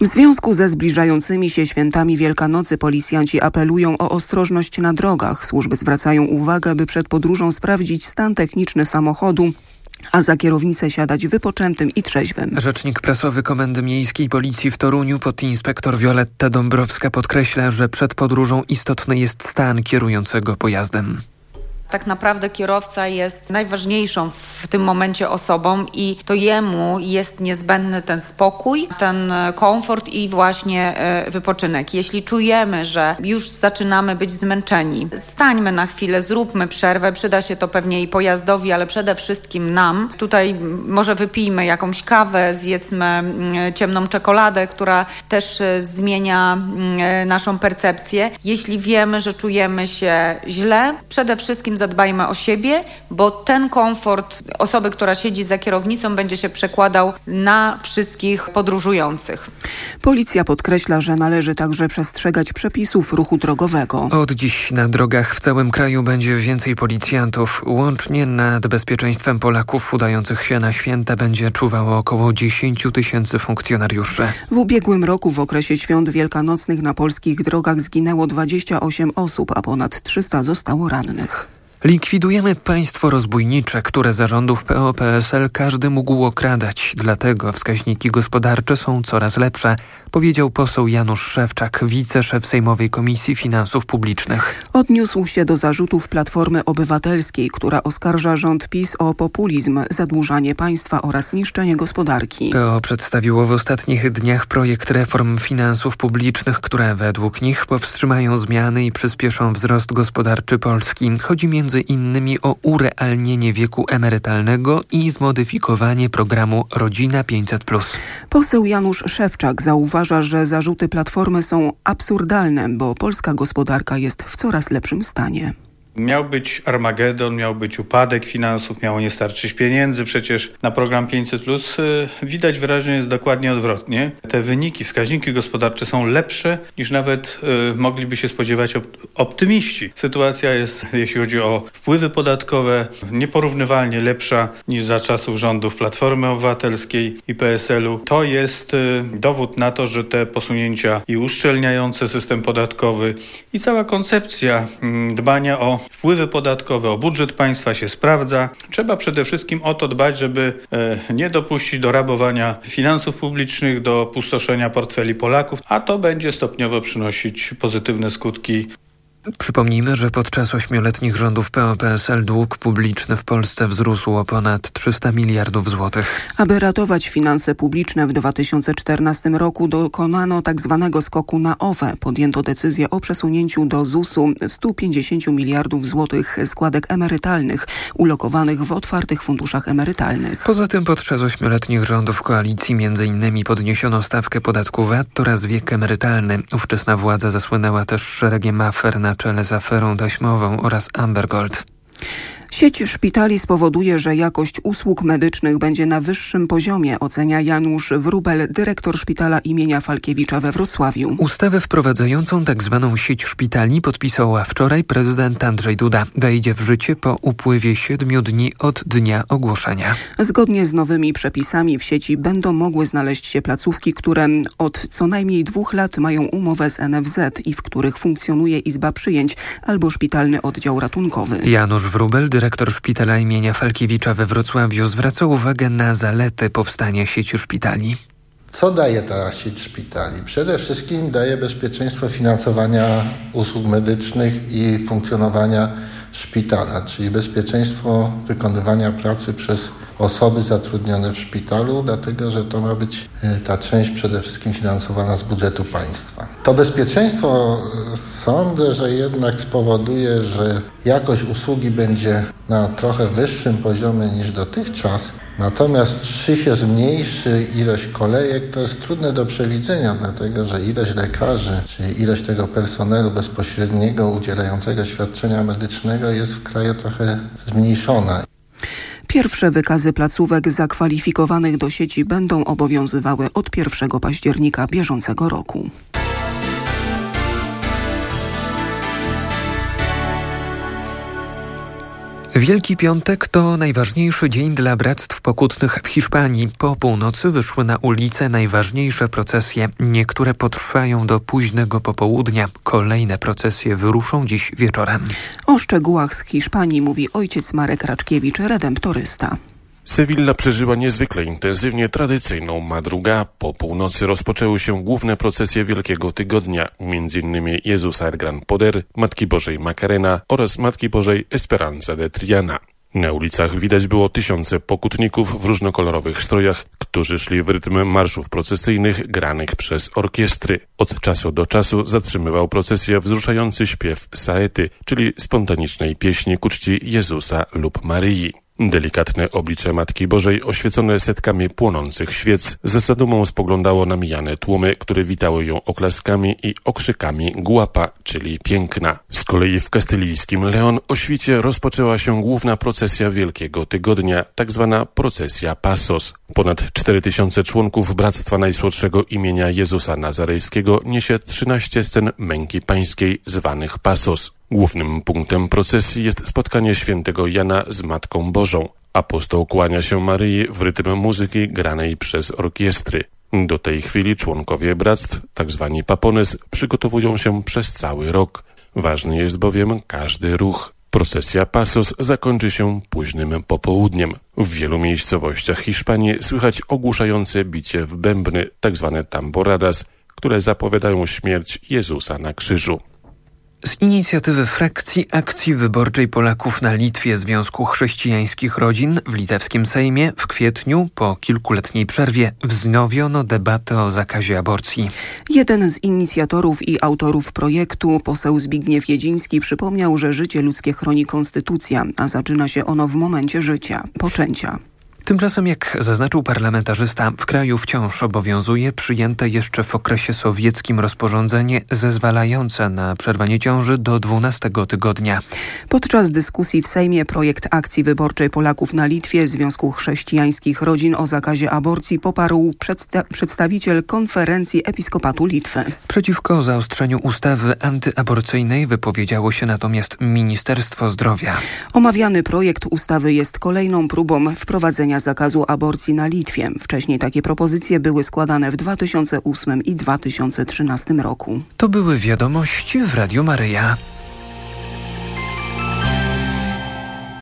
W związku ze zbliżającymi się świętami Wielkanocy policjanci apelują o ostrożność na drogach. Służby zwracają uwagę, by przed podróżą sprawdzić stan techniczny samochodu, a za kierownicę siadać wypoczętym i trzeźwym. Rzecznik prasowy Komendy Miejskiej Policji w Toruniu, podinspektor Wioletta Dąbrowska, podkreśla, że przed podróżą istotny jest stan kierującego pojazdem. Tak naprawdę kierowca jest najważniejszą w tym momencie osobą i to jemu jest niezbędny ten spokój, ten komfort i właśnie wypoczynek. Jeśli czujemy, że już zaczynamy być zmęczeni, stańmy na chwilę, zróbmy przerwę. Przyda się to pewnie i pojazdowi, ale przede wszystkim nam. Tutaj może wypijmy jakąś kawę, zjedzmy ciemną czekoladę, która też zmienia naszą percepcję. Jeśli wiemy, że czujemy się źle, przede wszystkim zadbajmy o siebie, bo ten komfort osoby, która siedzi za kierownicą, będzie się przekładał na wszystkich podróżujących. Policja podkreśla, że należy także przestrzegać przepisów ruchu drogowego. Od dziś na drogach w całym kraju będzie więcej policjantów. Łącznie nad bezpieczeństwem Polaków udających się na święta będzie czuwało około 10 000 funkcjonariuszy. W ubiegłym roku w okresie świąt wielkanocnych na polskich drogach zginęło 28 osób, a ponad 300 zostało rannych. Likwidujemy państwo rozbójnicze, które za rządów PO-PSL każdy mógł okradać. Dlatego wskaźniki gospodarcze są coraz lepsze, powiedział poseł Janusz Szewczak, wiceszef Sejmowej Komisji Finansów Publicznych. Odniósł się do zarzutów Platformy Obywatelskiej, która oskarża rząd PiS o populizm, zadłużanie państwa oraz niszczenie gospodarki. PO przedstawiło w ostatnich dniach projekt reform finansów publicznych, które według nich powstrzymają zmiany i przyspieszą wzrost gospodarczy Polski. Chodzi między innymi o urealnienie wieku emerytalnego i zmodyfikowanie programu Rodzina 500+. Poseł Janusz Szewczak zauważa, że zarzuty Platformy są absurdalne, bo polska gospodarka jest w coraz lepszym stanie. Miał być Armagedon, miał być upadek finansów, miało nie starczyć pieniędzy. Przecież na program 500+ widać wyraźnie jest dokładnie odwrotnie. Te wyniki, wskaźniki gospodarcze są lepsze niż nawet mogliby się spodziewać optymiści. Sytuacja jest, jeśli chodzi o wpływy podatkowe, nieporównywalnie lepsza niż za czasów rządów Platformy Obywatelskiej i PSL-u. To jest dowód na to, że te posunięcia i uszczelniające system podatkowy i cała koncepcja dbania o wpływy podatkowe, o budżet państwa się sprawdza. Trzeba przede wszystkim o to dbać, żeby nie dopuścić do rabowania finansów publicznych, do pustoszenia portfeli Polaków, a to będzie stopniowo przynosić pozytywne skutki. Przypomnijmy, że podczas 8-letnich rządów PO-PSL dług publiczny w Polsce wzrósł o ponad 300 miliardów złotych. Aby ratować finanse publiczne w 2014 roku dokonano tzw. skoku na OFE. Podjęto decyzję o przesunięciu do ZUS-u 150 miliardów złotych składek emerytalnych ulokowanych w otwartych funduszach emerytalnych. Poza tym podczas 8-letnich rządów koalicji m.in. podniesiono stawkę podatku VAT oraz wiek emerytalny. Ówczesna władza zasłynęła też szeregiem afer na czele z aferą taśmową oraz Amber Gold. Sieć szpitali spowoduje, że jakość usług medycznych będzie na wyższym poziomie, ocenia Janusz Wróbel, dyrektor szpitala imienia Falkiewicza we Wrocławiu. Ustawę wprowadzającą tzw. sieć szpitali podpisał wczoraj prezydent Andrzej Duda. Wejdzie w życie po upływie 7 dni od dnia ogłoszenia. Zgodnie z nowymi przepisami w sieci będą mogły znaleźć się placówki, które od co najmniej 2 lat mają umowę z NFZ i w których funkcjonuje izba przyjęć albo szpitalny oddział ratunkowy. Janusz Wróbel, dyrektor szpitala imienia Falkiewicza we Wrocławiu, zwraca uwagę na zalety powstania sieci szpitali. Co daje ta sieć szpitali? Przede wszystkim daje bezpieczeństwo finansowania usług medycznych i funkcjonowania szpitala, czyli bezpieczeństwo wykonywania pracy przez osoby zatrudnione w szpitalu, dlatego że to ma być ta część przede wszystkim finansowana z budżetu państwa. To bezpieczeństwo sądzę, że jednak spowoduje, że jakość usługi będzie na trochę wyższym poziomie niż dotychczas, natomiast czy się zmniejszy ilość kolejek, to jest trudne do przewidzenia, dlatego że ilość lekarzy, czyli ilość tego personelu bezpośredniego udzielającego świadczenia medycznego jest w kraju trochę zmniejszona. Pierwsze wykazy placówek zakwalifikowanych do sieci będą obowiązywały od 1 października bieżącego roku. Wielki Piątek to najważniejszy dzień dla bractw pokutnych w Hiszpanii. Po północy wyszły na ulice najważniejsze procesje. Niektóre potrwają do późnego popołudnia. Kolejne procesje wyruszą dziś wieczorem. O szczegółach z Hiszpanii mówi ojciec Marek Raczkiewicz, redemptorysta. Sewilla przeżyła niezwykle intensywnie tradycyjną madrugę. Po północy rozpoczęły się główne procesje Wielkiego Tygodnia, m.in. Jezusa el Gran Poder, Matki Bożej Macarena oraz Matki Bożej Esperanza de Triana. Na ulicach widać było tysiące pokutników w różnokolorowych strojach, którzy szli w rytm marszów procesyjnych granych przez orkiestry. Od czasu do czasu zatrzymywał procesję wzruszający śpiew saety, czyli spontanicznej pieśni ku czci Jezusa lub Maryi. Delikatne oblicze Matki Bożej, oświecone setkami płonących świec, ze zadumą spoglądało na mijane tłumy, które witały ją oklaskami i okrzykami guapa, czyli piękna. Z kolei w kastylijskim León o świcie rozpoczęła się główna procesja Wielkiego Tygodnia, tak zwana procesja Pasos. Ponad 4000 członków Bractwa Najsłodszego imienia Jezusa Nazarejskiego niesie 13 scen męki pańskiej zwanych Pasos. Głównym punktem procesji jest spotkanie świętego Jana z Matką Bożą. Apostoł kłania się Maryi w rytm muzyki granej przez orkiestry. Do tej chwili członkowie bractw, tzw. papones, przygotowują się przez cały rok. Ważny jest bowiem każdy ruch. Procesja Pasos zakończy się późnym popołudniem. W wielu miejscowościach Hiszpanii słychać ogłuszające bicie w bębny, tzw. tamboradas, które zapowiadają śmierć Jezusa na krzyżu. Z inicjatywy frakcji Akcji Wyborczej Polaków na Litwie Związku Chrześcijańskich Rodzin w litewskim Sejmie w kwietniu po kilkuletniej przerwie wznowiono debatę o zakazie aborcji. Jeden z inicjatorów i autorów projektu, poseł Zbigniew Jedziński, przypomniał, że życie ludzkie chroni konstytucja, a zaczyna się ono w momencie życia, poczęcia. Tymczasem, jak zaznaczył parlamentarzysta, w kraju wciąż obowiązuje przyjęte jeszcze w okresie sowieckim rozporządzenie zezwalające na przerwanie ciąży do 12 tygodnia. Podczas dyskusji w Sejmie projekt Akcji Wyborczej Polaków na Litwie Związku Chrześcijańskich Rodzin o zakazie aborcji poparł przedstawiciel Konferencji Episkopatu Litwy. Przeciwko zaostrzeniu ustawy antyaborcyjnej wypowiedziało się natomiast Ministerstwo Zdrowia. Omawiany projekt ustawy jest kolejną próbą wprowadzenia zakazu aborcji na Litwie. Wcześniej takie propozycje były składane w 2008 i 2013 roku. To były wiadomości w Radiu Maryja.